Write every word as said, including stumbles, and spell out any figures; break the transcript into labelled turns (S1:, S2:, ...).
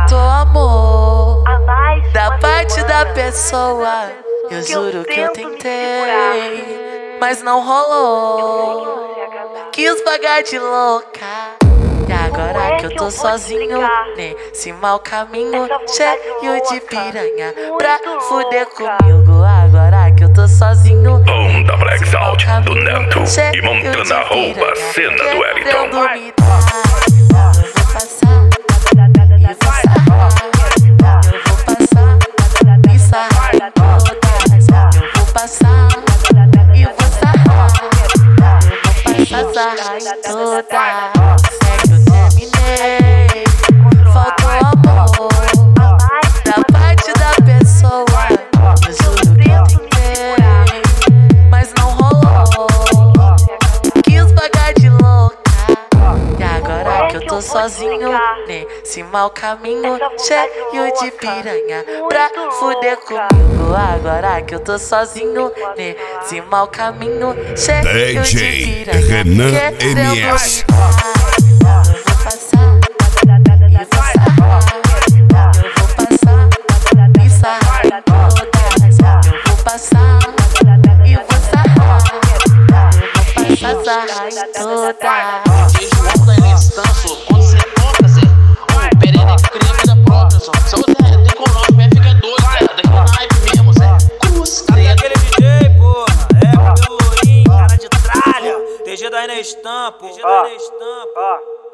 S1: Faltou amor da parte da pessoa. Eu juro que eu tentei, mas não rolou. Quis pagar de louca. E agora que eu tô sozinho nesse mau caminho, cheio de piranha pra fuder comigo. Agora que eu tô sozinho,
S2: Onda Black Out do Neto e Montana rouba a cena do Wellington.
S1: Eu vou passar e vou sarrar. Eu vou passar e sarrar em todas. Eu vou passar e vou sarrar. Eu vou passar, sarrar em todas. Segue, eu terminei. Faltou amor da parte da pessoa. Eu juro que eu tentei, mas não rolou. Quis pagar de louca. E agora que eu tô sozinho nesse mau caminho, cheio de piranha pra fuder comigo. Agora que eu tô sozinho nesse mau caminho, cheio
S2: D
S1: de
S2: J
S1: piranha
S2: Renan
S1: querendo
S2: M S.
S1: me dar. Eu vou passar e vou sarrar. Eu vou passar e sarrar em todas. Eu vou passar e vou sarrar. Eu vou passar, sarrar em todas.
S3: D J João da Inestância, quando você toca, Zé, ô, Pereira cria vida própria, só. Se você tem econômico, vai ficar doido, Zé. Daqui na hype mesmo, Zé. Cruz,
S4: Cadê aquele D J, porra? É, cabelo lourinho, cara de tralha. D J da Inestampo. D J da Inestampo.